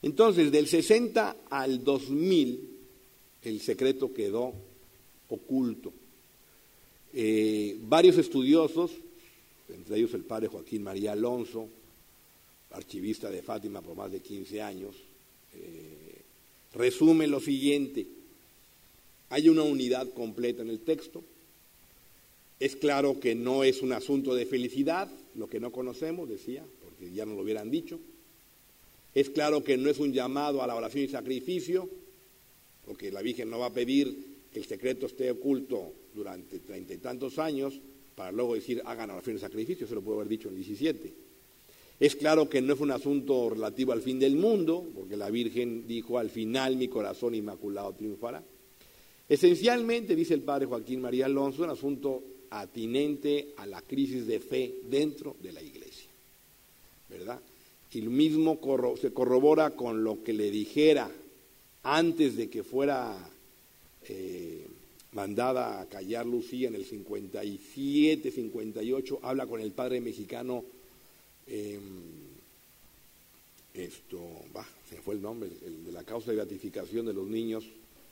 Entonces, del 60 al 2000, el secreto quedó oculto. Varios estudiosos, entre ellos el padre Joaquín María Alonso, archivista de Fátima por más de 15 años, resumen lo siguiente: hay una unidad completa en el texto. Es claro que no es un asunto de felicidad, lo que no conocemos, decía, porque ya nos lo hubieran dicho. Es claro que no es un llamado a la oración y sacrificio, porque la Virgen no va a pedir que el secreto esté oculto durante 30 y tantos años para luego decir hagan oración y sacrificio, eso lo puedo haber dicho en el 17. Es claro que no es un asunto relativo al fin del mundo, porque la Virgen dijo al final mi corazón inmaculado triunfará. Esencialmente, dice el padre Joaquín María Alonso, es un asunto atinente a la crisis de fe dentro de la Iglesia, ¿verdad? Y lo mismo se corrobora con lo que le dijera antes de que fuera mandada a callar Lucía en el 57, 58, habla con el padre mexicano, se me fue el nombre, el de la causa de beatificación de los niños,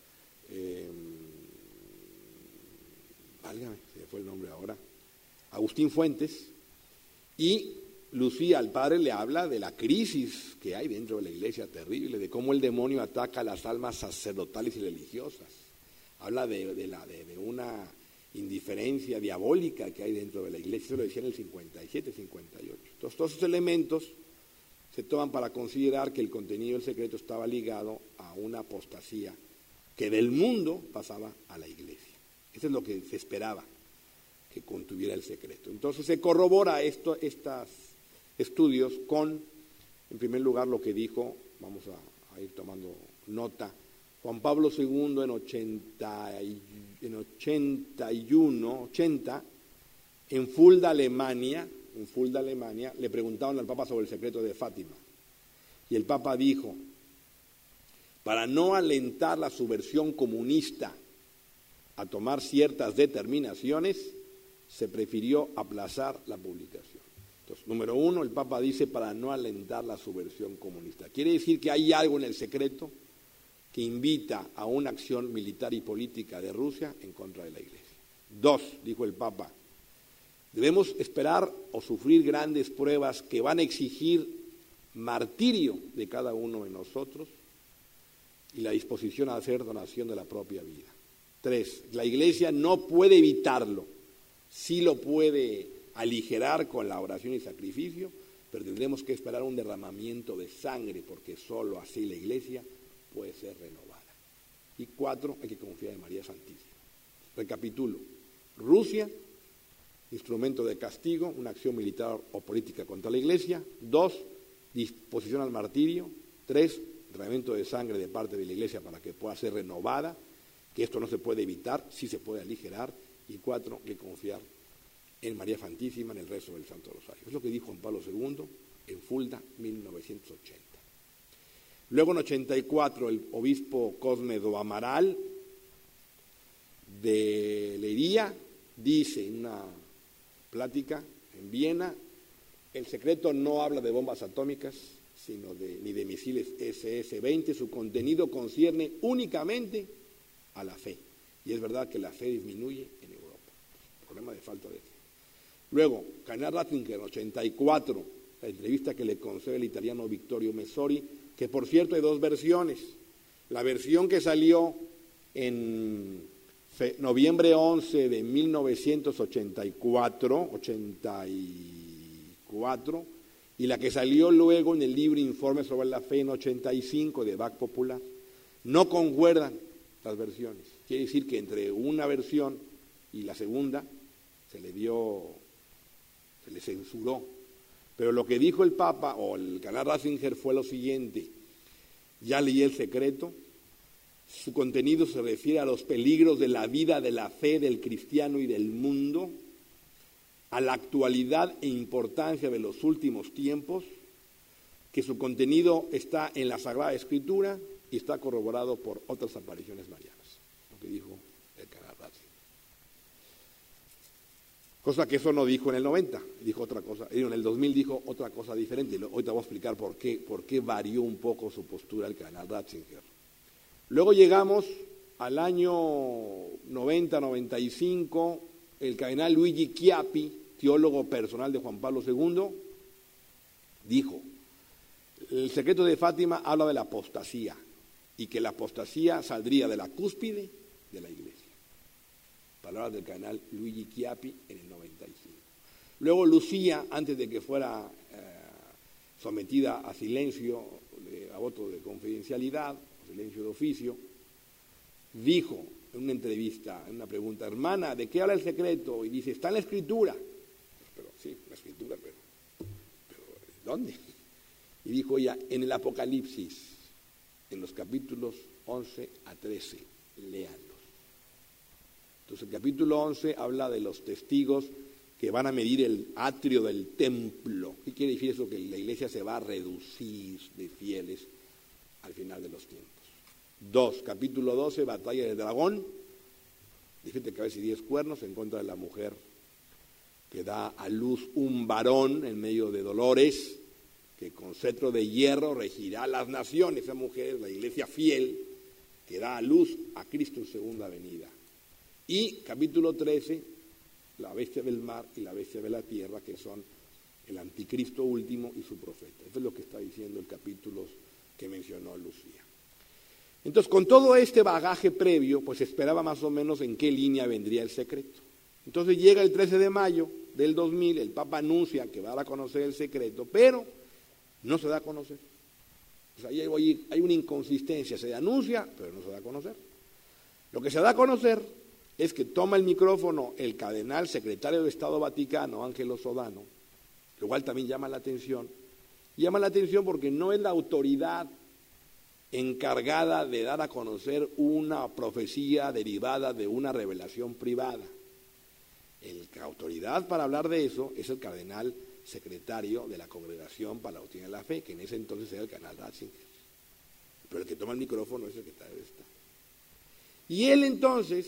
válgame, se me fue el nombre ahora, Agustín Fuentes, y Lucía al padre le habla de la crisis que hay dentro de la Iglesia terrible, de cómo el demonio ataca a las almas sacerdotales y religiosas. Habla de una indiferencia diabólica que hay dentro de la Iglesia, eso lo decía en el 57, 58. Entonces, todos esos elementos se toman para considerar que el contenido del secreto estaba ligado a una apostasía que del mundo pasaba a la Iglesia. Eso es lo que se esperaba, que contuviera el secreto. Entonces se corrobora estos estudios con, en primer lugar, lo que dijo, vamos a ir tomando nota, Juan Pablo II en 80, en Fulda, Alemania, le preguntaron al Papa sobre el secreto de Fátima. Y el Papa dijo, para no alentar la subversión comunista a tomar ciertas determinaciones, se prefirió aplazar la publicación. Entonces, número uno, el Papa dice para no alentar la subversión comunista. Quiere decir que hay algo en el secreto que invita a una acción militar y política de Rusia en contra de la Iglesia. Dos, dijo el Papa, debemos esperar o sufrir grandes pruebas que van a exigir martirio de cada uno de nosotros y la disposición a hacer donación de la propia vida. Tres, la Iglesia no puede evitarlo, sí lo puede aligerar con la oración y sacrificio, pero tendremos que esperar un derramamiento de sangre, porque solo así la Iglesia puede ser renovada. Y cuatro, hay que confiar en María Santísima. Recapitulo: Rusia, instrumento de castigo, una acción militar o política contra la Iglesia. Dos, disposición al martirio. Tres, derramamiento de sangre de parte de la Iglesia para que pueda ser renovada, que esto no se puede evitar, sí se puede aligerar. Y cuatro, que confiar en María Santísima en el rezo del Santo Rosario. Es lo que dijo Juan Pablo II en Fulda, 1980. Luego en 84 el obispo Cosme do Amaral de Leiria dice en una plática en Viena, el secreto no habla de bombas atómicas, ni de misiles SS-20, su contenido concierne únicamente a la fe. Y es verdad que la fe disminuye en Europa, problema de falta de fe. Luego, Kardinal Ratzinger, en 84, la entrevista que le concede el italiano Vittorio Messori, que por cierto hay dos versiones. La versión que salió en noviembre 11 de 1984, y la que salió luego en el libro Informe sobre la Fe en 85 de Bach Popular, no concuerdan las versiones. Quiere decir que entre una versión y la segunda se le censuró. Pero lo que dijo el Papa o el Kardinal Ratzinger fue lo siguiente: ya leí el secreto, su contenido se refiere a los peligros de la vida, de la fe, del cristiano y del mundo, a la actualidad e importancia de los últimos tiempos, que su contenido está en la Sagrada Escritura y está corroborado por otras apariciones marianas, lo que dijo el Kardinal Ratzinger. Cosa que eso no dijo en el 90, dijo otra cosa, en el 2000 dijo otra cosa diferente. Hoy te voy a explicar por qué varió un poco su postura el cardenal Ratzinger. Luego llegamos al año 90-95, el cardenal Luigi Chiappi, teólogo personal de Juan Pablo II, dijo: el secreto de Fátima habla de la apostasía y que la apostasía saldría de la cúspide de la Iglesia. Palabras del cardenal Luigi Chiappi en el 95. Luego Lucía, antes de que fuera sometida a silencio, a voto de confidencialidad, silencio de oficio, dijo en una entrevista, en una pregunta: hermana, ¿de qué habla el secreto? Y dice: está en la Escritura. Pero sí, la Escritura, pero ¿dónde? Y dijo ella: en el Apocalipsis, en los capítulos 11 a 13, léanlos. Entonces el capítulo 11 habla de los testigos que van a medir el atrio del templo. ¿Qué quiere decir eso? Que la iglesia se va a reducir de fieles al final de los tiempos. 2, capítulo 12, batalla del dragón, 17 cabezas y 10 cuernos en contra de la mujer que da a luz un varón en medio de dolores, que con cetro de hierro regirá las naciones. Esa mujer es la iglesia fiel que da a luz a Cristo en segunda venida. Y capítulo 13, la bestia del mar y la bestia de la tierra, que son el anticristo último y su profeta. Eso es lo que está diciendo el capítulo que mencionó Lucía. Entonces, con todo este bagaje previo, pues esperaba más o menos en qué línea vendría el secreto. Entonces llega el 13 de mayo del 2000, el Papa anuncia que va a dar a conocer el secreto, pero no se da a conocer. O sea, hay una inconsistencia, se anuncia, pero no se da a conocer. Lo que se da a conocer es que toma el micrófono el cardenal secretario de Estado Vaticano, Ángelo Sodano, lo cual también llama la atención. Llama la atención porque no es la autoridad encargada de dar a conocer una profecía derivada de una revelación privada. La autoridad para hablar de eso es el cardenal secretario de la Congregación para la Doctrina de la Fe, que en ese entonces era el cardenal Ratzinger. Pero el que toma el micrófono es el secretario de Estado. Y él entonces,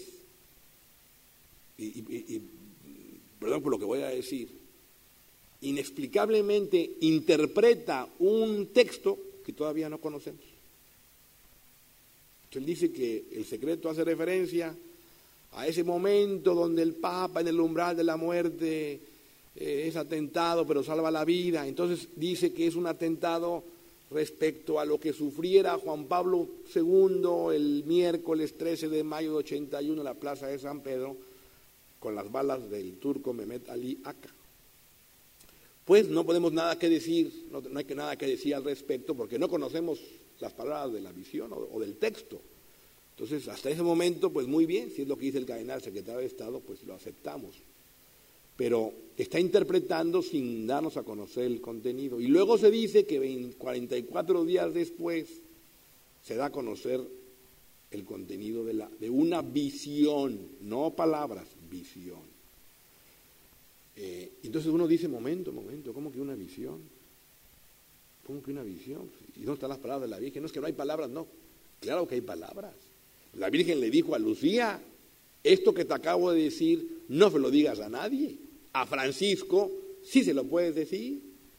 perdón por lo que voy a decir, inexplicablemente interpreta un texto que todavía no conocemos. Él dice que el secreto hace referencia a ese momento donde el Papa en el umbral de la muerte es atentado pero salva la vida. Entonces dice que es un atentado respecto a lo que sufriera Juan Pablo II el miércoles 13 de mayo de 81 en la plaza de San Pedro con las balas del turco Mehmet Ali Aka. Pues no podemos nada que decir, no hay nada que decir al respecto porque no conocemos las palabras de la visión o del texto. Entonces, hasta ese momento, pues muy bien, si es lo que dice el cardenal secretario de Estado, pues lo aceptamos. Pero está interpretando sin darnos a conocer el contenido. Y luego se dice que 44 días después se da a conocer el contenido de una visión, no palabras, visión. Entonces uno dice, momento, ¿cómo que una visión? ¿Cómo que una visión? ¿Y dónde están las palabras de la Virgen? No es que no hay palabras, no. Claro que hay palabras. La Virgen le dijo a Lucía: esto que te acabo de decir, no se lo digas a nadie. A Francisco sí se lo puedes decir.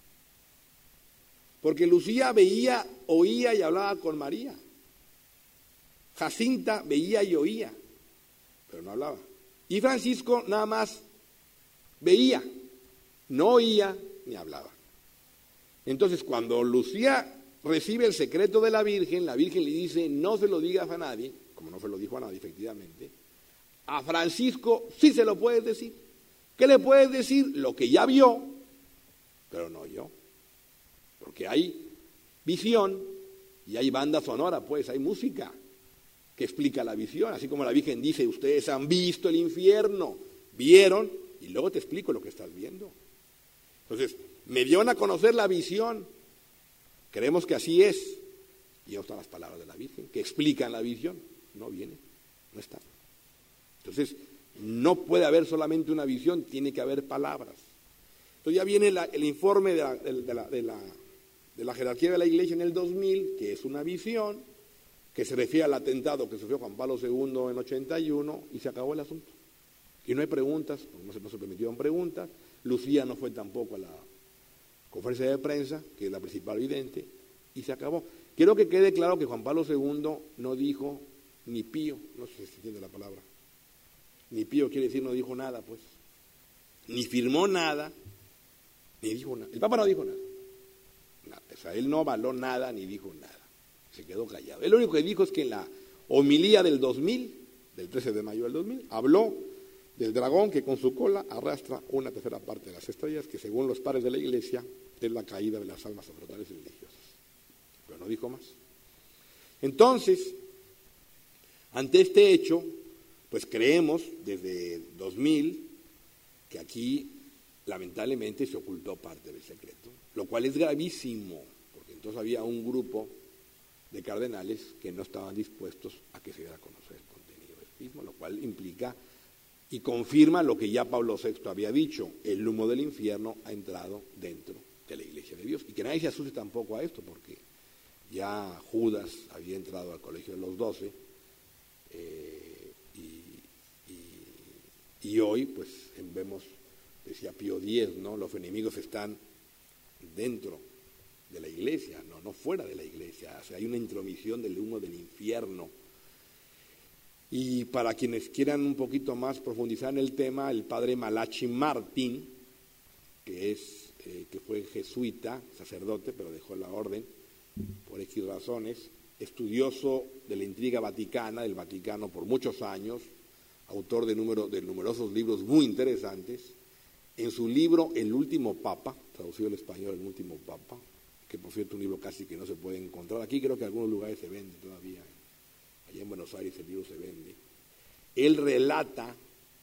Porque Lucía veía, oía y hablaba con María. Jacinta veía y oía, pero no hablaba. Y Francisco nada más veía, no oía ni hablaba. Entonces, cuando Lucía recibe el secreto de la Virgen le dice: no se lo digas a nadie, como no se lo dijo a nadie, efectivamente. A Francisco sí se lo puedes decir. ¿Qué le puedes decir? Lo que ya vio, pero no oyó. Porque hay visión y hay banda sonora, pues, hay música que explica la visión. Así como la Virgen dice: ustedes han visto el infierno, vieron, y luego te explico lo que estás viendo. Entonces, me dieron a conocer la visión. Creemos que así es. Y ahí están las palabras de la Virgen, que explican la visión. No viene, no está. Entonces, no puede haber solamente una visión, tiene que haber palabras. Entonces ya viene el informe de la jerarquía de la Iglesia en el 2000, que es una visión, que se refiere al atentado que sufrió Juan Pablo II en 81, y se acabó el asunto. Y no hay preguntas, no se permitieron preguntas. Lucía no fue tampoco a la conferencia de prensa, que es la principal vidente, y se acabó. Quiero que quede claro que Juan Pablo II no dijo ni pío, no sé si se entiende la palabra. Ni pío quiere decir no dijo nada, pues. Ni firmó nada, ni dijo nada. El Papa no dijo nada. O sea, él no avaló nada, ni dijo nada. Se quedó callado. Él lo único que dijo es que en la homilía del 2000, del 13 de mayo del 2000, habló del dragón que con su cola arrastra una tercera parte de las estrellas, que según los padres de la Iglesia es la caída de las almas sacerdotales y religiosas. Pero no dijo más. Entonces, ante este hecho, pues creemos desde 2000 que aquí lamentablemente se ocultó parte del secreto, lo cual es gravísimo, porque entonces había un grupo de cardenales que no estaban dispuestos a que se diera a conocer el contenido del mismo, lo cual implica y confirma lo que ya Pablo VI había dicho: el humo del infierno ha entrado dentro de la Iglesia de Dios. Y que nadie se asuste tampoco a esto, porque ya Judas había entrado al colegio de los 12, y hoy pues vemos, decía Pío X, ¿no? Los enemigos están dentro de la Iglesia, no fuera de la Iglesia. O sea, hay una intromisión del humo del infierno. Y para quienes quieran un poquito más profundizar en el tema, el padre Malachi Martín, que fue jesuita, sacerdote, pero dejó la orden por X razones, estudioso de la intriga vaticana, del Vaticano por muchos años, autor de numerosos libros muy interesantes. En su libro El último Papa, traducido al español El último Papa, que por cierto un libro casi que no se puede encontrar aquí, creo que en algunos lugares se vende todavía, allá en Buenos Aires el libro se vende. Él relata,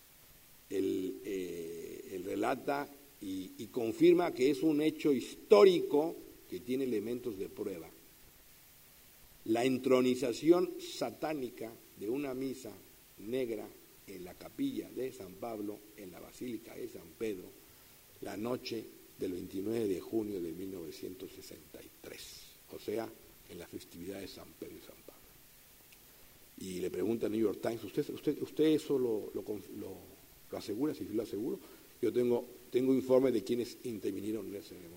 y confirma que es un hecho histórico que tiene elementos de prueba. La entronización satánica de una misa negra en la capilla de San Pablo, en la Basílica de San Pedro, la noche del 29 de junio de 1963, o sea, en la festividad de San Pedro y San Pablo. Y le pregunta al New York Times: ¿Usted eso lo asegura? Si yo lo aseguro, yo tengo informes de quienes intervinieron en la ceremonia.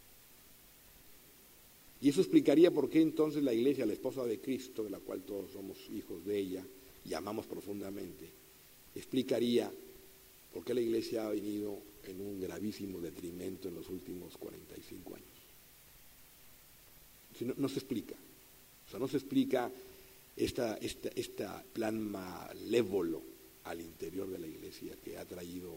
Y eso explicaría por qué entonces la Iglesia, la esposa de Cristo, de la cual todos somos hijos de ella y amamos profundamente, explicaría por qué la Iglesia ha venido en un gravísimo detrimento en los últimos 45 años. Si no se explica. O sea, no se explica este plan malévolo al interior de la Iglesia, que ha traído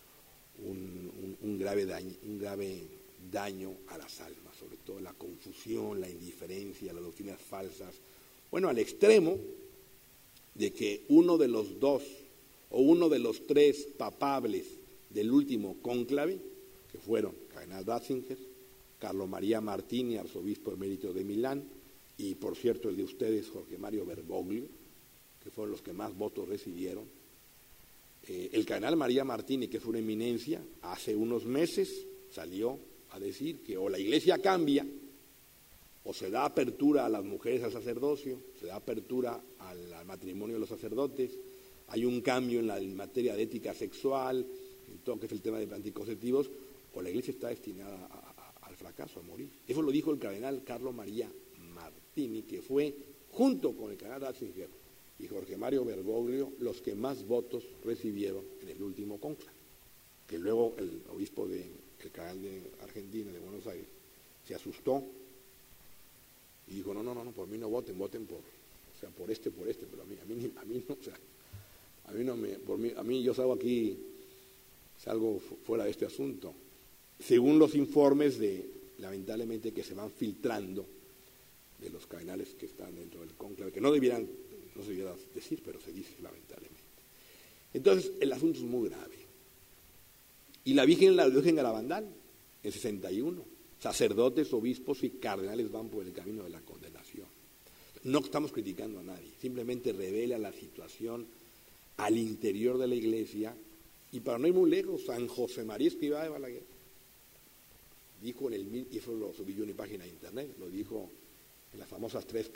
un grave daño a las almas, sobre todo la confusión, la indiferencia, las doctrinas falsas. Bueno, al extremo de que uno de los dos o uno de los tres papables del último cónclave, que fueron Cardenal Ratzinger, Carlo María Martini, arzobispo emérito de Milán, y por cierto el de ustedes, Jorge Mario Bergoglio, que fueron los que más votos recibieron. El cardenal María Martini, que es una eminencia, hace unos meses salió a decir que o la Iglesia cambia, o se da apertura a las mujeres al sacerdocio, se da apertura al matrimonio de los sacerdotes, hay un cambio en materia de ética sexual, en todo lo que es el tema de anticonceptivos, o la Iglesia está destinada al fracaso, a morir. Eso lo dijo el cardenal Carlo María Martini, que fue, junto con el cardenal Ratzinger y Jorge Mario Bergoglio, los que más votos recibieron en el último cónclave. Que luego el obispo el cardenal de Argentina, de Buenos Aires, se asustó y dijo: no, por mí no voten por este, pero a mí no, o sea, a mí yo salgo fuera de este asunto. Según los informes lamentablemente, que se van filtrando de los cardenales que están dentro del cónclave, que no se debiera decir, pero se dice lamentablemente. Entonces, el asunto es muy grave. Y la Virgen Garabandal, en 61, sacerdotes, obispos y cardenales van por el camino de la condenación. No estamos criticando a nadie, simplemente revela la situación al interior de la Iglesia. Y para no ir muy lejos, San José María Escrivá de Balaguer dijo y eso lo subí yo en mi página de internet, lo dijo en las famosas 3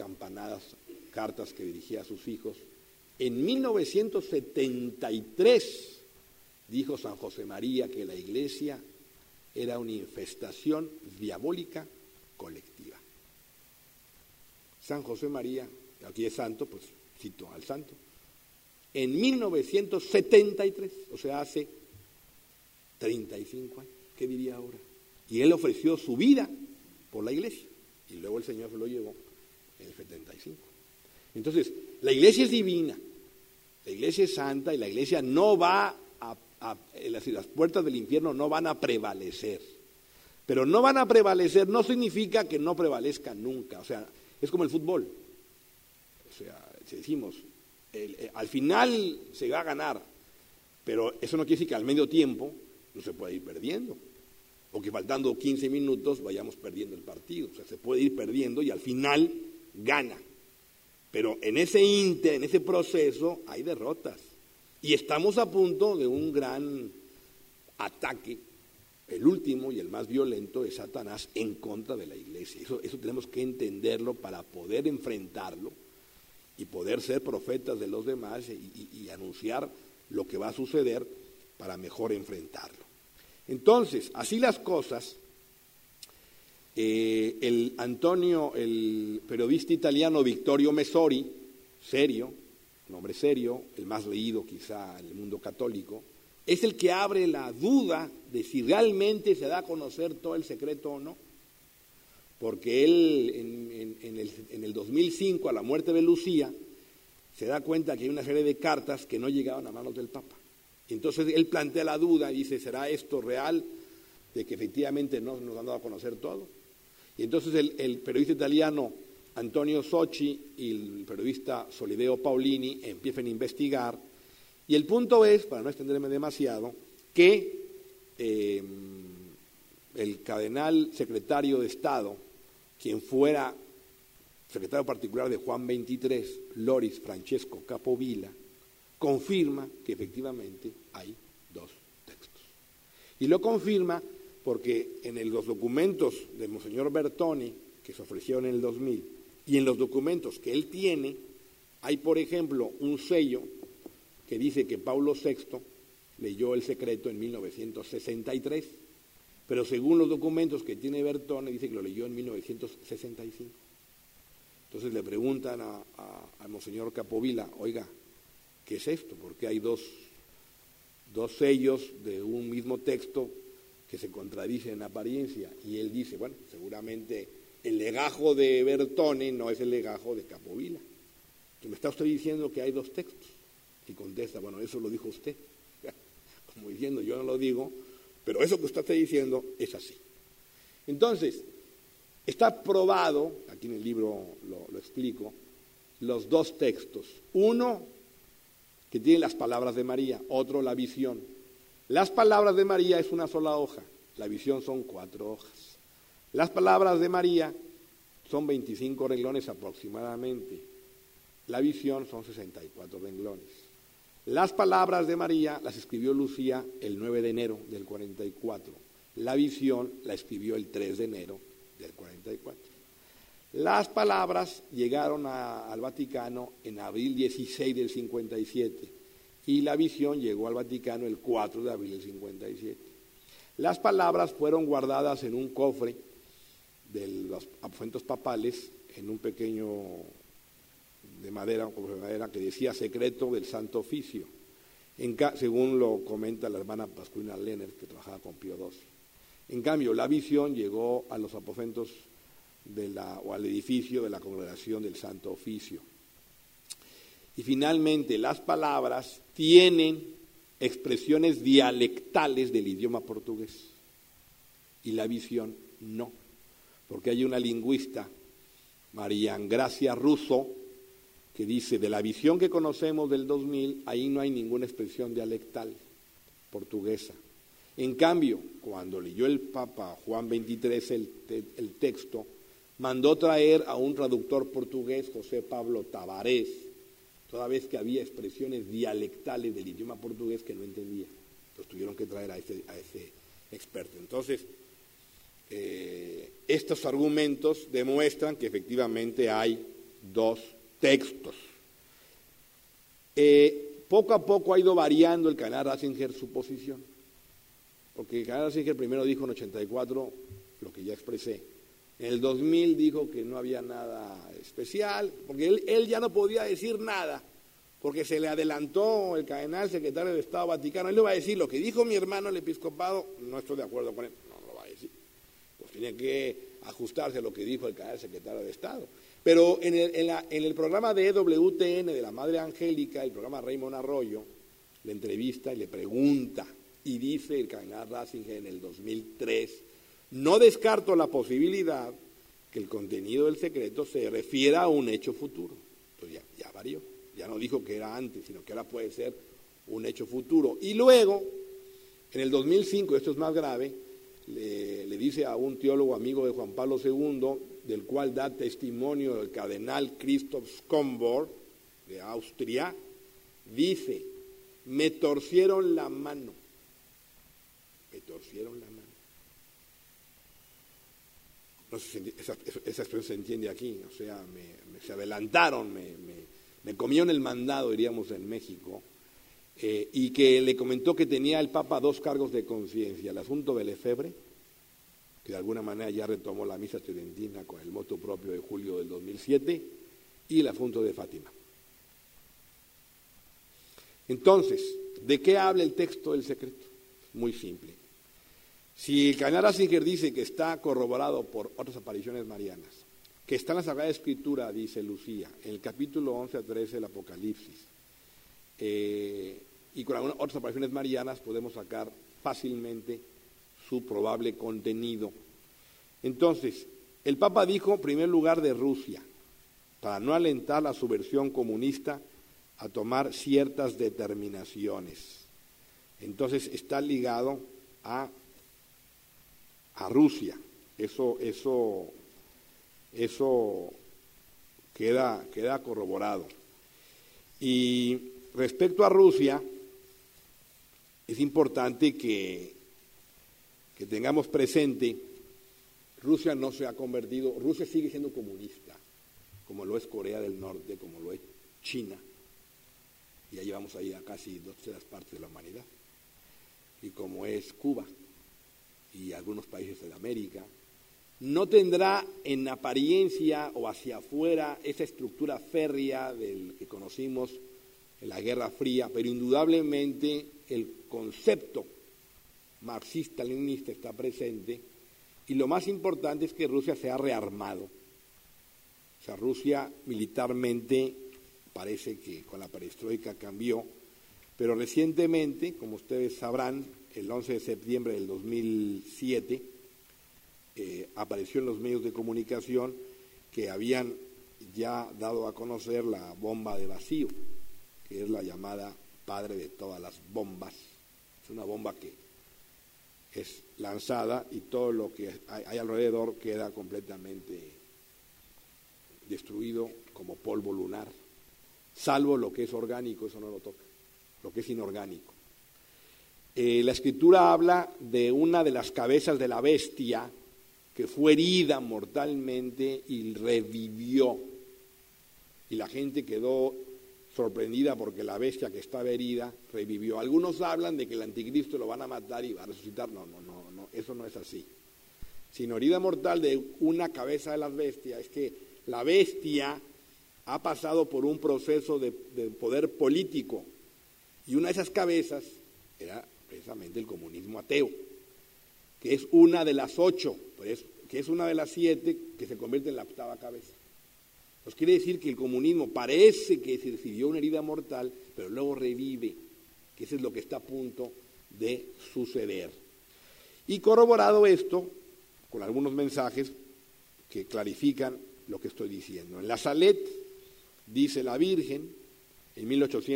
cartas que dirigía a sus hijos, en 1973, dijo San José María que la Iglesia era una infestación diabólica colectiva. San José María, aquí es santo, pues cito al santo, en 1973, o sea, hace 35 años, ¿qué diría ahora? Y él ofreció su vida por la Iglesia, y luego el Señor se lo llevó en el 75. Entonces, la Iglesia es divina, la Iglesia es santa, y la Iglesia no va las puertas del infierno no van a prevalecer. Pero no van a prevalecer no significa que no prevalezcan nunca. O sea, es como el fútbol. O sea, si decimos, al final se va a ganar, pero eso no quiere decir que al medio tiempo no se puede ir perdiendo. O que faltando 15 minutos vayamos perdiendo el partido. O sea, se puede ir perdiendo y al final gana. Pero en ese proceso hay derrotas. Y estamos a punto de un gran ataque, el último y el más violento de Satanás en contra de la Iglesia. Eso tenemos que entenderlo para poder enfrentarlo y poder ser profetas de los demás y anunciar lo que va a suceder para mejor enfrentarlo. Entonces, así las cosas, el periodista italiano Vittorio Messori, serio, un hombre serio, el más leído quizá en el mundo católico, es el que abre la duda de si realmente se da a conocer todo el secreto o no. Porque él en el 2005, a la muerte de Lucía, se da cuenta que hay una serie de cartas que no llegaban a manos del Papa. Entonces él plantea la duda y dice, ¿será esto real? De que efectivamente no nos han dado a conocer todo. Y entonces el periodista italiano Antonio Socci y el periodista Solideo Paulini empiezan a investigar, y el punto es, para no extenderme demasiado, que el cardenal secretario de Estado, quien fuera secretario particular de Juan XXIII, Loris Francesco Capovilla, confirma que efectivamente hay dos textos. Y lo confirma porque en los documentos de Monseñor Bertoni, que se ofrecieron en el 2000, y en los documentos que él tiene, hay, por ejemplo, un sello que dice que Pablo VI leyó el secreto en 1963, pero según los documentos que tiene Bertone, dice que lo leyó en 1965. Entonces le preguntan a Monseñor Capovilla, oiga, ¿qué es esto? Porque hay dos sellos de un mismo texto que se contradicen en apariencia. Y él dice, bueno, seguramente el legajo de Bertone no es el legajo de Capovilla. Entonces, ¿me está usted diciendo que hay dos textos? Y contesta, bueno, eso lo dijo usted. Como diciendo, yo no lo digo, pero eso que usted está diciendo es así. Entonces, está probado, aquí en el libro lo explico, los dos textos. Uno que tiene las palabras de María, otro la visión. Las palabras de María es una sola hoja, la visión son 4 hojas. Las palabras de María son 25 renglones aproximadamente. La visión son 64 renglones. Las palabras de María las escribió Lucía el 9 de enero del 44. La visión la escribió el 3 de enero del 44. Las palabras llegaron al Vaticano en abril 16 del 57 y la visión llegó al Vaticano el 4 de abril del 57. Las palabras fueron guardadas en un cofre de los aposentos papales, en un pequeño de madera, que decía secreto del Santo Oficio, según lo comenta la hermana Pascuina Lenner, que trabajaba con Pío XII. En cambio, la visión llegó a los aposentos o al edificio de la Congregación del Santo Oficio. Y finalmente, las palabras tienen expresiones dialectales del idioma portugués y la visión no. Porque hay una lingüista, María Gracia Russo, que dice, de la visión que conocemos del 2000, ahí no hay ninguna expresión dialectal portuguesa. En cambio, cuando leyó el Papa Juan XXIII el texto, mandó traer a un traductor portugués, José Pablo Tavares, toda vez que había expresiones dialectales del idioma portugués que no entendía. Entonces tuvieron que traer a ese experto. Entonces, estos argumentos demuestran que efectivamente hay dos textos. poco a poco ha ido variando el cardenal Ratzinger su posición. Porque el cardenal Ratzinger primero dijo en 84 lo que ya expresé. En el 2000 dijo que no había nada especial, porque él ya no podía decir nada, porque se le adelantó el cardenal secretario de Estado Vaticano. Él le va a decir lo que dijo mi hermano el episcopado, no estoy de acuerdo con él, no lo va a decir. Pues tiene que ajustarse a lo que dijo el cardenal secretario de Estado. Pero en el programa de EWTN de la Madre Angélica, el programa Raymond Arroyo, le entrevista y le pregunta, y dice el cardenal Ratzinger en el 2003, no descarto la posibilidad que el contenido del secreto se refiera a un hecho futuro. Entonces ya varió, ya no dijo que era antes, sino que ahora puede ser un hecho futuro. Y luego, en el 2005, esto es más grave, le dice a un teólogo amigo de Juan Pablo II, del cual da testimonio el cardenal Christoph Schomburg, de Austria, dice, me torcieron la mano. Me torcieron la mano. No sé si esa expresión se entiende aquí, o sea, se adelantaron, me comieron el mandado, diríamos en México, y que le comentó que tenía el Papa 2 cargos de conciencia, el asunto de Lefebvre, que de alguna manera ya retomó la misa tridentina con el motu propio de julio del 2007, y el asunto de Fátima. Entonces, ¿de qué habla el texto del secreto? Muy simple. Si el cardenal Ratzinger dice que está corroborado por otras apariciones marianas, que está en la Sagrada Escritura, dice Lucía, en el capítulo 11 a 13 del Apocalipsis, y con algunas otras apariciones marianas podemos sacar fácilmente su probable contenido. Entonces, el Papa dijo, en primer lugar, de Rusia, para no alentar la subversión comunista a tomar ciertas determinaciones. Entonces, está ligado a Rusia. Eso queda corroborado. Y respecto a Rusia, es importante que tengamos presente, Rusia no se ha convertido, Rusia sigue siendo comunista, como lo es Corea del Norte, como lo es China, y ya llevamos ahí a casi 2/3 partes de la humanidad, y como es Cuba y algunos países de América. No tendrá en apariencia o hacia afuera esa estructura férrea del que conocimos en la Guerra Fría, pero indudablemente el concepto marxista-leninista está presente, y lo más importante es que Rusia se ha rearmado. O sea, Rusia militarmente parece que con la perestroika cambió, pero recientemente, como ustedes sabrán, el 11 de septiembre del 2007, apareció en los medios de comunicación que habían ya dado a conocer la bomba de vacío, que es la llamada padre de todas las bombas. Es una bomba que es lanzada y todo lo que hay alrededor queda completamente destruido como polvo lunar, salvo lo que es orgánico, eso no lo toca, lo que es inorgánico. La Escritura habla de una de las cabezas de la bestia que fue herida mortalmente y revivió. Y la gente quedó sorprendida porque la bestia que estaba herida revivió. Algunos hablan de que el anticristo lo van a matar y va a resucitar. No, eso no es así. Sino herida mortal de una cabeza de la bestia es que la bestia ha pasado por un proceso de poder político, y una de esas cabezas era precisamente el comunismo ateo, que es una de las 8, pues, que es una de las 7 que se convierte en la 8ª cabeza. Pues quiere decir que el comunismo parece que se recibió una herida mortal, pero luego revive, que eso es lo que está a punto de suceder. Y corroborado esto, con algunos mensajes que clarifican lo que estoy diciendo. En la Salet, dice la Virgen, en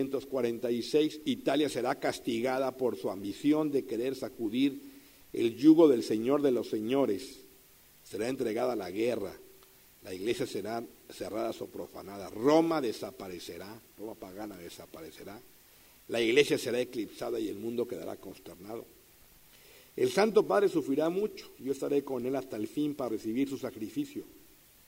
1846, Italia será castigada por su ambición de querer sacudir el yugo del Señor de los señores. Será entregada a la guerra. La iglesia será cerrada o profanada. Roma desaparecerá, Roma pagana desaparecerá. La iglesia será eclipsada y el mundo quedará consternado. El Santo Padre sufrirá mucho. Yo estaré con él hasta el fin para recibir su sacrificio.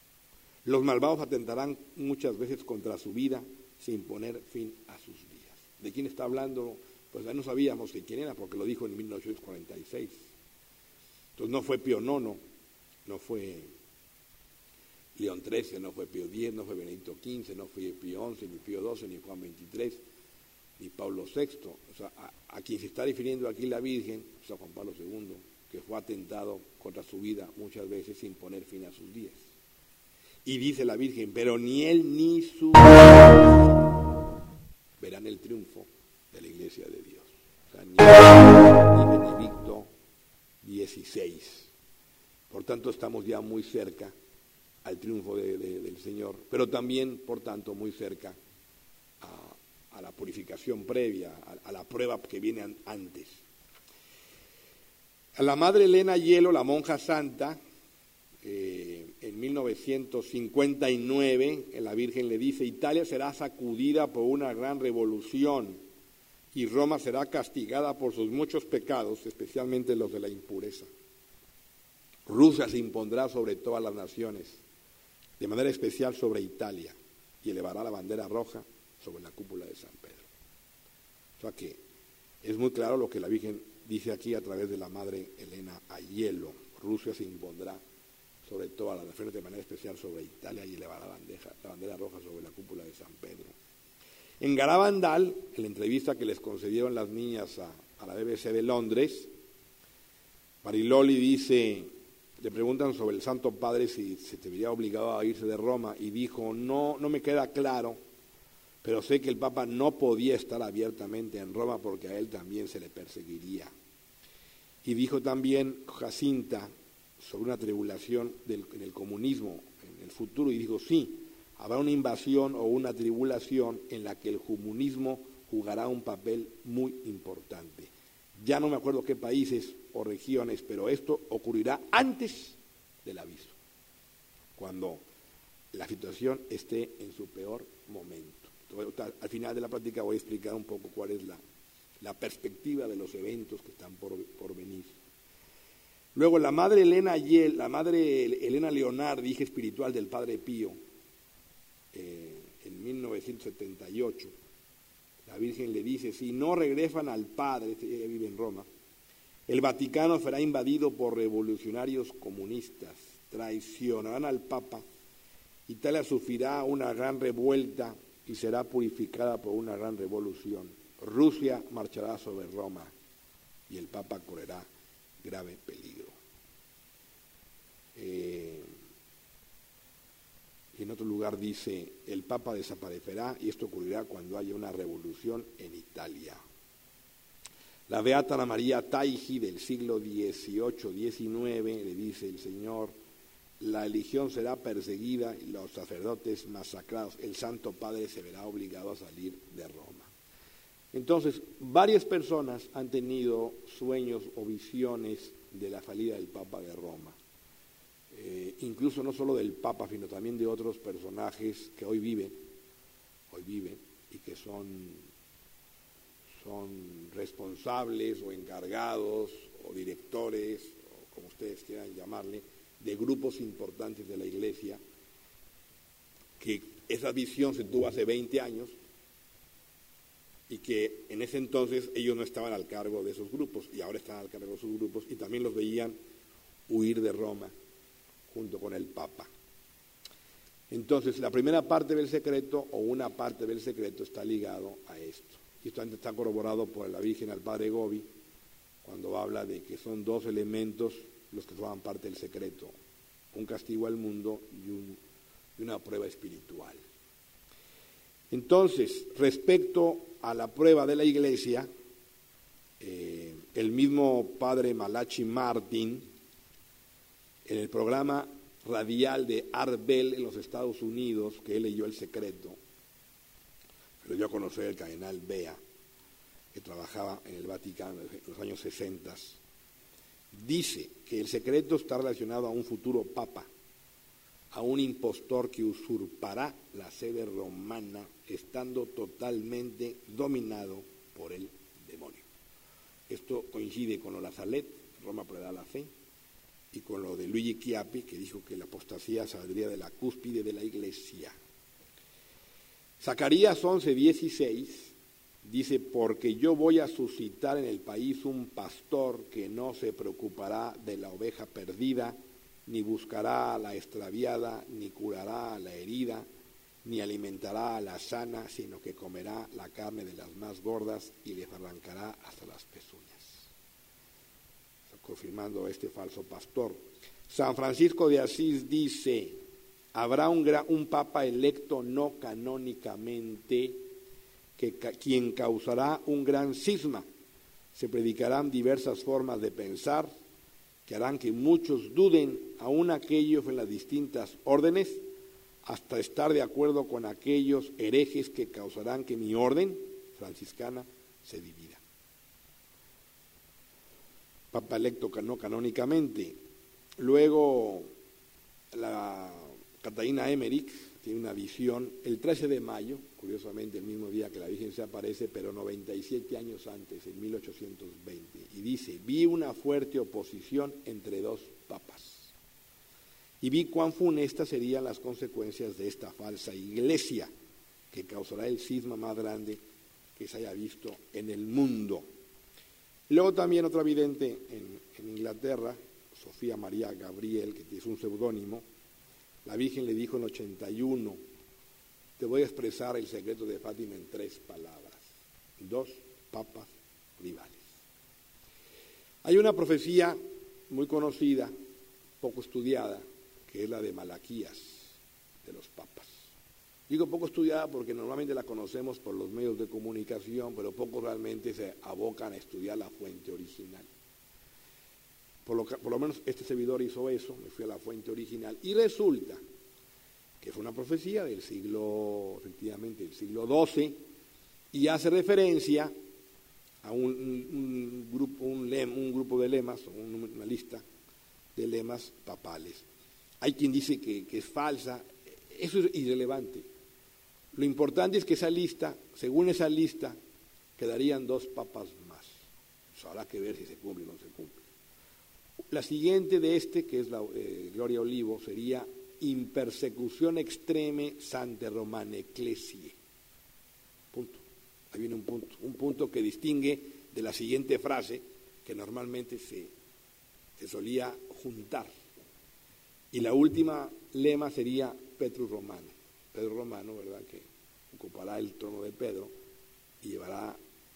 Los malvados atentarán muchas veces contra su vida sin poner fin a sus días. ¿De quién está hablando? Pues ya no sabíamos de quién era, porque lo dijo en 1946. Entonces no fue Pío IX, no fue León XIII, no fue Pío X, no fue Benedicto XV, no fue Pío XI, ni Pío XII, ni Juan XXIII, ni Pablo VI. O sea, a quien se está refiriendo aquí la Virgen, o sea, Juan Pablo II, que fue atentado contra su vida muchas veces sin poner fin a sus días. Y dice la Virgen, pero ni él ni su verán el triunfo de la Iglesia de Dios. O sea, ni Benedicto XVI. Por tanto, estamos ya muy cerca al triunfo del Señor, pero también, por tanto, muy cerca a la purificación previa, a la prueba que viene antes. A la Madre Elena Hielo, la monja santa, en 1959, la Virgen le dice, Italia será sacudida por una gran revolución y Roma será castigada por sus muchos pecados, especialmente los de la impureza. Rusia se impondrá sobre todas las naciones, de manera especial sobre Italia, y elevará la bandera roja sobre la cúpula de San Pedro. O sea que es muy claro lo que la Virgen dice aquí a través de la Madre Elena Hielo. Rusia se impondrá sobre todas las naciones, de manera especial sobre Italia, y elevará la bandera roja sobre la cúpula de San Pedro. En Garabandal, en la entrevista que les concedieron las niñas a la BBC de Londres, Mariloli dice, le preguntan sobre el Santo Padre si se te vería obligado a irse de Roma, y dijo, no me queda claro, pero sé que el Papa no podía estar abiertamente en Roma porque a él también se le perseguiría. Y dijo también Jacinta sobre una tribulación en el comunismo en el futuro, y dijo, sí, habrá una invasión o una tribulación en la que el comunismo jugará un papel muy importante. Ya no me acuerdo qué países o regiones, pero esto ocurrirá antes del aviso, cuando la situación esté en su peor momento. Entonces, al final de la plática voy a explicar un poco cuál es la perspectiva de los eventos que están por venir. Luego la Madre Elena Leonard, hija espiritual del Padre Pío, en 1978, la Virgen le dice, si no regresan al Padre, ella vive en Roma, el Vaticano será invadido por revolucionarios comunistas, traicionarán al Papa, Italia sufrirá una gran revuelta y será purificada por una gran revolución. Rusia marchará sobre Roma y el Papa correrá grave peligro. Y en otro lugar dice, el Papa desaparecerá y esto ocurrirá cuando haya una revolución en Italia. La Beata Ana María Taigi del siglo XVIII-XIX le dice el Señor, la religión será perseguida y los sacerdotes masacrados, el Santo Padre se verá obligado a salir de Roma. Entonces, varias personas han tenido sueños o visiones de la salida del Papa de Roma. Incluso no solo del Papa, sino también de otros personajes que hoy viven y que son responsables o encargados o directores, o como ustedes quieran llamarle, de grupos importantes de la Iglesia, que esa visión se tuvo hace 20 años y que en ese entonces ellos no estaban al cargo de esos grupos y ahora están al cargo de esos grupos y también los veían huir de Roma junto con el Papa. Entonces, la primera parte del secreto o una parte del secreto está ligado a esto. Y esto está corroborado por la Virgen al Padre Gobi cuando habla de que son dos elementos los que forman parte del secreto, un castigo al mundo y una prueba espiritual. Entonces, respecto a la prueba de la Iglesia, el mismo Padre Malachi Martin, en el programa radial de Art Bell en los Estados Unidos, que él leyó El Secreto, lo dio a conocer el cardenal Bea, que trabajaba en el Vaticano en los años 60, dice que el secreto está relacionado a un futuro papa, a un impostor que usurpará la sede romana, estando totalmente dominado por el demonio. Esto coincide con lo de la Salet, Roma prueba la fe, y con lo de Luigi Chiappi, que dijo que la apostasía saldría de la cúspide de la Iglesia. Zacarías 11:16 Dice, porque yo voy a suscitar en el país un pastor que no se preocupará de la oveja perdida, ni buscará a la extraviada, ni curará a la herida, ni alimentará a la sana, sino que comerá la carne de las más gordas y les arrancará hasta las pezuñas. Está confirmando este falso pastor. San Francisco de Asís dice, habrá un papa electo no canónicamente, quien causará un gran cisma. Se predicarán diversas formas de pensar que harán que muchos duden, aun aquellos en las distintas órdenes, hasta estar de acuerdo con aquellos herejes que causarán que mi orden franciscana se divida. Papa electo no canónicamente. Luego, la Catalina Emmerich tiene una visión el 13 de mayo, curiosamente el mismo día que la Virgen se aparece, pero 97 años antes, en 1820, y dice, vi una fuerte oposición entre dos papas, y vi cuán funestas serían las consecuencias de esta falsa iglesia, que causará el cisma más grande que se haya visto en el mundo. Luego también otra vidente en Inglaterra, Sofía María Gabriel, que es un seudónimo, la Virgen le dijo en 81, te voy a expresar el secreto de Fátima en 3 palabras, 2 papas rivales. Hay una profecía muy conocida, poco estudiada, que es la de Malaquías, de los papas. Digo poco estudiada porque normalmente la conocemos por los medios de comunicación, pero pocos realmente se abocan a estudiar la fuente original. Por lo menos este servidor hizo eso, me fui a la fuente original, y resulta que fue una profecía del siglo, efectivamente, del siglo XII, y hace referencia a un grupo de lemas, una lista de lemas papales. Hay quien dice que es falsa, eso es irrelevante. Lo importante es que esa lista, según esa lista, quedarían 2 papas más. Pues habrá que ver si se cumple o no se cumple. La siguiente de que es la Gloria Olivo, sería in persecución extreme Sante Romane Ecclesiae. Punto. Ahí viene un punto que distingue de la siguiente frase que normalmente se solía juntar. Y la última lema sería Petrus Romano. Pedro Romano, ¿verdad?, que ocupará el trono de Pedro y llevará,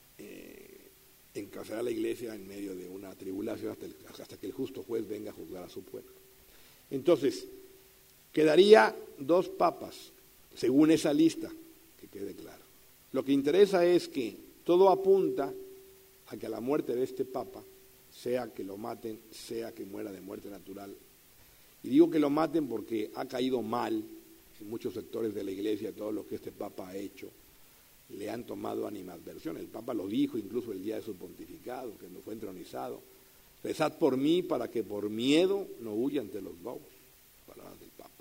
encauzará a la iglesia en medio de una tribulación hasta que el justo juez venga a juzgar a su pueblo. Entonces, quedaría 2 papas, según esa lista, que quede claro. Lo que interesa es que todo apunta a que a la muerte de este papa, sea que lo maten, sea que muera de muerte natural. Y digo que lo maten porque ha caído mal en muchos sectores de la iglesia todo lo que este papa ha hecho. Le han tomado animadversión. El papa lo dijo incluso el día de su pontificado, que no fue entronizado. Rezad por mí para que por miedo no huya ante los lobos. Palabras del papa.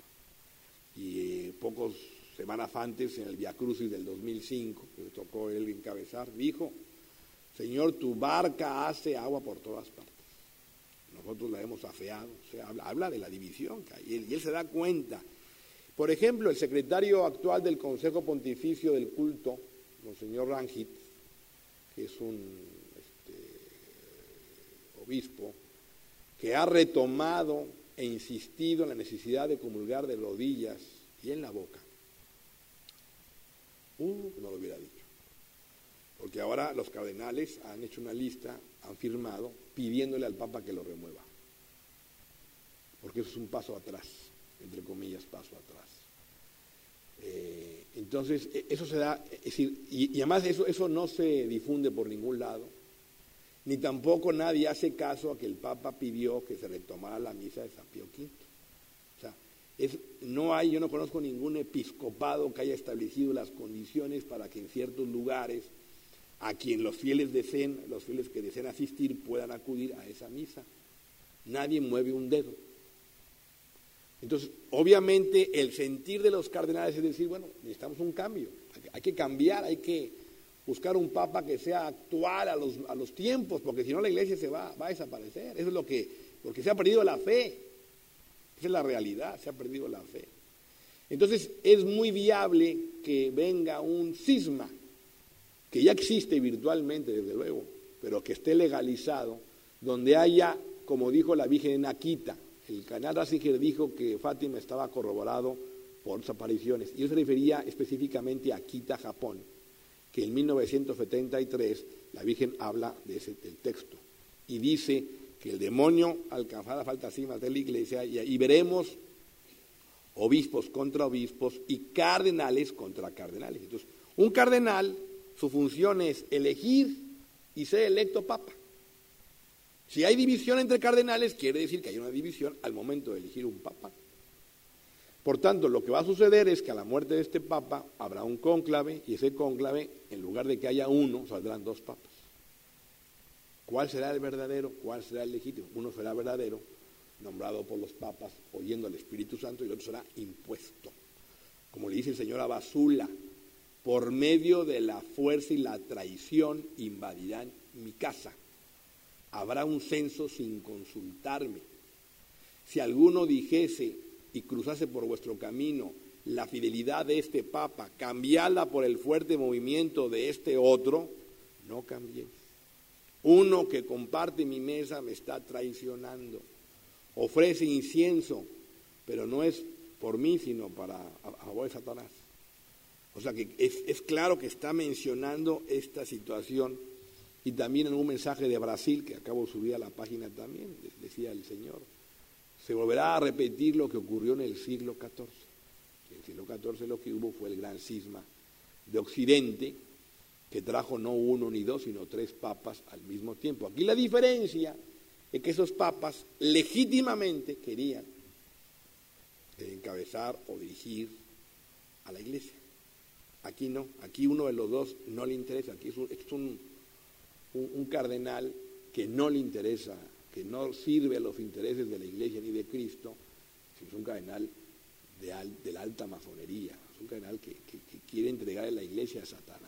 Y pocos semanas antes, en el Via Crucis del 2005, que le tocó él encabezar, dijo, Señor, tu barca hace agua por todas partes. Nosotros la hemos afeado. O sea, habla de la división que hay. Y él se da cuenta. Por ejemplo, el secretario actual del Consejo Pontificio del Culto, Monseñor Rangit, que es un obispo, que ha retomado e insistido en la necesidad de comulgar de rodillas y en la boca. No lo hubiera dicho. Porque ahora los cardenales han hecho una lista, han firmado, pidiéndole al Papa que lo remueva. Porque eso es un paso atrás, entre comillas, paso atrás. Entonces, eso se da, es decir, y además eso no se difunde por ningún lado, ni tampoco nadie hace caso a que el Papa pidió que se retomara la misa de San Pío V. O sea, yo no conozco ningún episcopado que haya establecido las condiciones para que en ciertos lugares a quien los fieles que deseen asistir puedan acudir a esa misa. Nadie mueve un dedo. Entonces, obviamente, el sentir de los cardenales es decir, bueno, necesitamos un cambio, hay que cambiar, hay que buscar un papa que sea actual a los tiempos, porque si no la iglesia se va a desaparecer. Eso es porque se ha perdido la fe. Esa es la realidad, se ha perdido la fe. Entonces, es muy viable que venga un cisma, que ya existe virtualmente, desde luego, pero que esté legalizado, donde haya, como dijo la Virgen en Akita, el canal Ratzinger dijo que Fátima estaba corroborado por sus apariciones, y él se refería específicamente a Akita, Japón, que en 1973 la Virgen habla del texto, y dice que el demonio alcanzará fantasías de la Iglesia, y veremos obispos contra obispos y cardenales contra cardenales. Entonces, un cardenal, su función es elegir y ser electo papa. Si hay división entre cardenales, quiere decir que hay una división al momento de elegir un papa. Por tanto, lo que va a suceder es que a la muerte de este papa habrá un cónclave, y ese cónclave, en lugar de que haya uno, saldrán dos papas. ¿Cuál será el verdadero? ¿Cuál será el legítimo? Uno será verdadero, nombrado por los papas, oyendo al Espíritu Santo, y el otro será impuesto. Como le dice el Señor a Basula, por medio de la fuerza y la traición invadirán mi casa. Habrá un censo sin consultarme. Si alguno dijese y cruzase por vuestro camino la fidelidad de este papa, cambiadla por el fuerte movimiento de este otro, no cambiéis. Uno que comparte mi mesa me está traicionando. Ofrece incienso, pero no es por mí, sino a favor de Satanás. O sea que es claro que está mencionando esta situación. Y también en un mensaje de Brasil, que acabo de subir a la página también, decía el Señor, se volverá a repetir lo que ocurrió en el siglo XIV. En el siglo XIV lo que hubo fue el gran cisma de Occidente, que trajo no uno ni dos, sino tres papas al mismo tiempo. Aquí la diferencia es que esos papas legítimamente querían encabezar o dirigir a la Iglesia. Aquí no, aquí uno de los dos no le interesa, aquí es un cardenal que no le interesa, que no sirve a los intereses de la Iglesia ni de Cristo, sino es un cardenal de la alta masonería, es un cardenal que quiere entregar a la Iglesia a Satanás.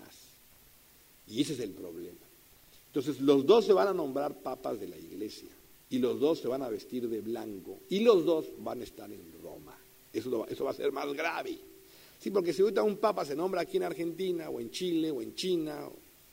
Y ese es el problema. Entonces los dos se van a nombrar papas de la Iglesia, y los dos se van a vestir de blanco, y los dos van a estar en Roma. Eso va a ser más grave. Sí, porque si ahorita un papa se nombra aquí en Argentina, o en Chile, o en China,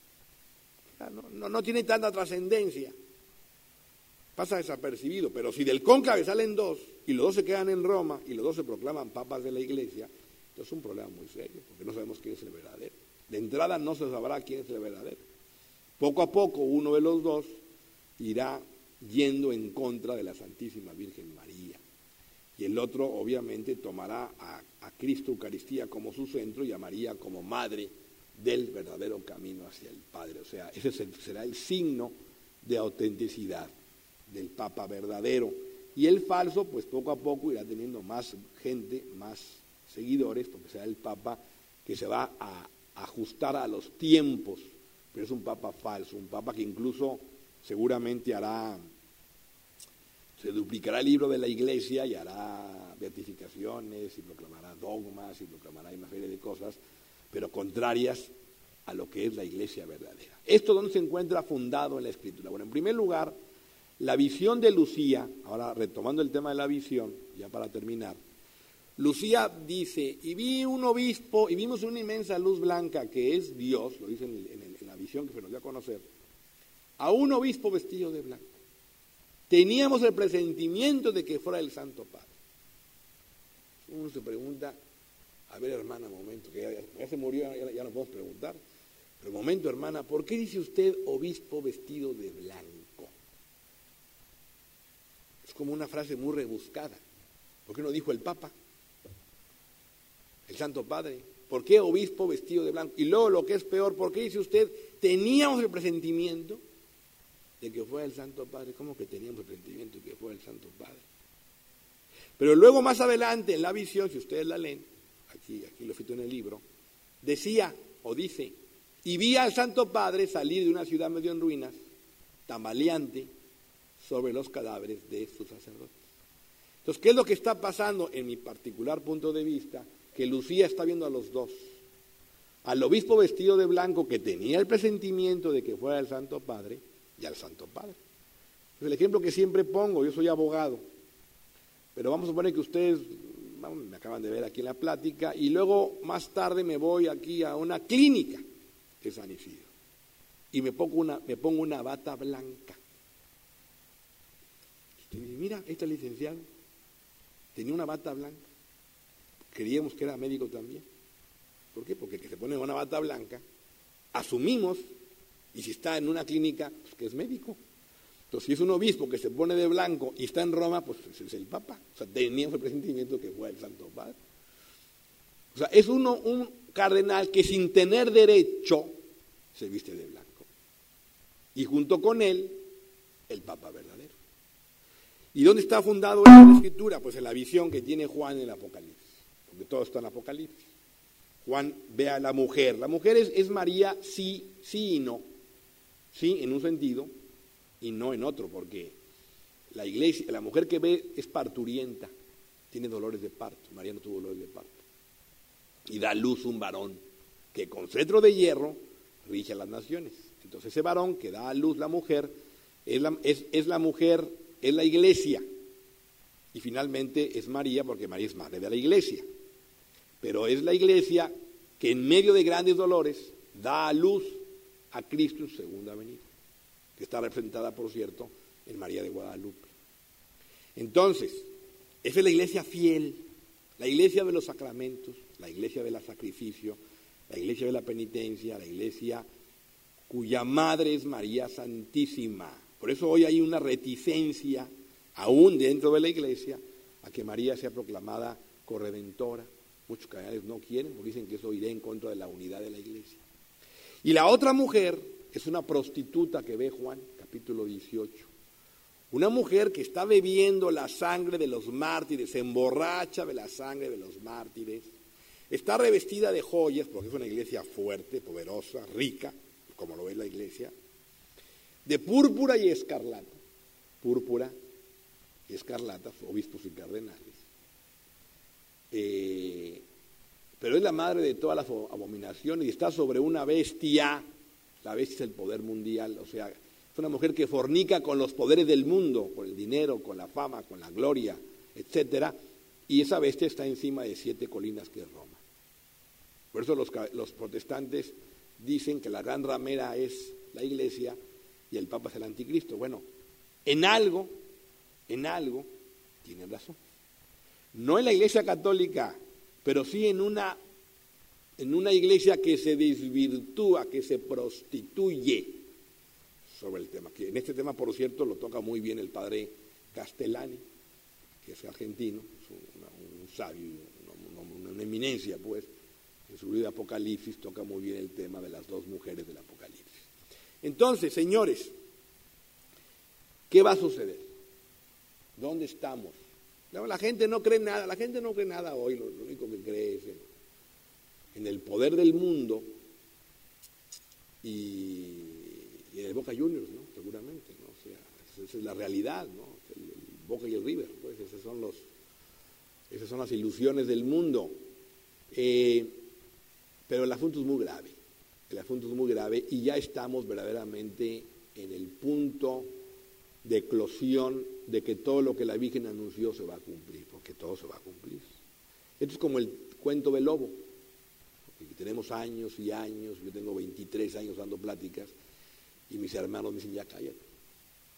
no tiene tanta trascendencia, pasa desapercibido. Pero si del cónclave salen dos, y los dos se quedan en Roma, y los dos se proclaman papas de la Iglesia, entonces es un problema muy serio, porque no sabemos quién es el verdadero. De entrada no se sabrá quién es el verdadero. Poco a poco uno de los dos irá yendo en contra de la Santísima Virgen María, y el otro obviamente tomará a Cristo Eucaristía como su centro y a María como madre del verdadero camino hacia el Padre. O sea, ese será el signo de autenticidad del Papa verdadero. Y el falso, pues poco a poco irá teniendo más gente, más seguidores, porque será el Papa que se va a ajustar a los tiempos, pero es un Papa falso, un Papa que incluso seguramente se duplicará el libro de la Iglesia y hará beatificaciones y proclamará dogmas y proclamará una serie de cosas, pero contrarias a lo que es la Iglesia verdadera. ¿Esto dónde se encuentra fundado en la Escritura? Bueno, en primer lugar, la visión de Lucía, ahora retomando el tema de la visión, ya para terminar, Lucía dice, y vi un obispo, y vimos una inmensa luz blanca que es Dios, lo dice en la visión que se nos dio a conocer, a un obispo vestido de blanco. Teníamos el presentimiento de que fuera el Santo Padre. Uno se pregunta, a ver hermana, momento, que ya se murió, ya no podemos preguntar, pero momento hermana, ¿por qué dice usted obispo vestido de blanco? Es como una frase muy rebuscada. ¿Por qué no dijo el Papa? El Santo Padre. ¿Por qué obispo vestido de blanco? Y luego lo que es peor, ¿por qué dice usted, teníamos el presentimiento de que fuera el Santo Padre? ¿Cómo que teníamos el presentimiento de que fuera el Santo Padre? Pero luego más adelante en la visión, si ustedes la leen, aquí lo cito en el libro, decía o dice, y vi al Santo Padre salir de una ciudad medio en ruinas, tambaleante, sobre los cadáveres de sus sacerdotes. Entonces, ¿qué es lo que está pasando en mi particular punto de vista? Que Lucía está viendo a los dos. Al obispo vestido de blanco que tenía el presentimiento de que fuera el Santo Padre y al Santo Padre. Es el ejemplo que siempre pongo, yo soy abogado, pero vamos a suponer que ustedes me acaban de ver aquí en la plática y luego más tarde me voy aquí a una clínica de San Isidro. Y me pongo una bata blanca. Y dice, mira, este licenciado tenía una bata blanca. Creíamos que era médico también. ¿Por qué? Porque el que se pone una bata blanca, asumimos, y si está en una clínica, pues que es médico. Entonces, si es un obispo que se pone de blanco y está en Roma, pues es el Papa. O sea, teníamos el presentimiento que fue el Santo Padre. O sea, es un cardenal que sin tener derecho se viste de blanco. Y junto con él, el Papa verdadero. ¿Y dónde está fundado en la Escritura? Pues en la visión que tiene Juan en el Apocalipsis. Porque todo está en Apocalipsis. Juan ve a la mujer. La mujer es María, sí y no. Sí, en un sentido, y no en otro, porque la iglesia, la mujer que ve es parturienta, tiene dolores de parto. María no tuvo dolores de parto. Y da a luz un varón que con cetro de hierro rige a las naciones. Entonces ese varón que da a luz la mujer es la mujer, es la iglesia. Y finalmente es María, porque María es madre de la iglesia. Pero es la iglesia que en medio de grandes dolores da a luz a Cristo en su segunda venida, que está representada, por cierto, en María de Guadalupe. Entonces, esa es la iglesia fiel, la iglesia de los sacramentos, la iglesia del sacrificio, la iglesia de la penitencia, la iglesia cuya madre es María Santísima. Por eso hoy hay una reticencia, aún dentro de la iglesia, a que María sea proclamada corredentora. Muchos cardenales no quieren, porque dicen que eso irá en contra de la unidad de la iglesia. Y la otra mujer es una prostituta que ve Juan, capítulo 18. Una mujer que está bebiendo la sangre de los mártires, se emborracha de la sangre de los mártires, está revestida de joyas, porque es una iglesia fuerte, poderosa, rica, como lo es la iglesia, de púrpura y escarlata. Púrpura y escarlata, obispos y cardenales. Pero es la madre de todas las abominaciones y está sobre una bestia. La bestia es el poder mundial, o sea, es una mujer que fornica con los poderes del mundo, con el dinero, con la fama, con la gloria, etcétera, y esa bestia está encima de 7 colinas que es Roma. Por eso los protestantes dicen que la gran ramera es la iglesia y el Papa es el anticristo. Bueno, en algo tienen razón. No en la iglesia católica, pero sí en una iglesia que se desvirtúa, que se prostituye sobre el tema. Que en este tema, por cierto, lo toca muy bien el padre Castellani, que es argentino, es un sabio, una eminencia, pues, en su libro de Apocalipsis toca muy bien el tema de las 2 mujeres del Apocalipsis. Entonces, señores, ¿qué va a suceder? ¿Dónde estamos? La gente no cree nada hoy, lo único que cree es en el poder del mundo y en el Boca Juniors, ¿no? Seguramente, ¿no? O sea, esa es la realidad, ¿no? El Boca y el River, pues esas son las ilusiones del mundo. Pero el asunto es muy grave, y ya estamos verdaderamente en el punto de eclosión de que todo lo que la Virgen anunció se va a cumplir, porque todo se va a cumplir. Esto es como el cuento del lobo. Tenemos años y años, yo tengo 23 años dando pláticas, y mis hermanos me dicen, ya cállate,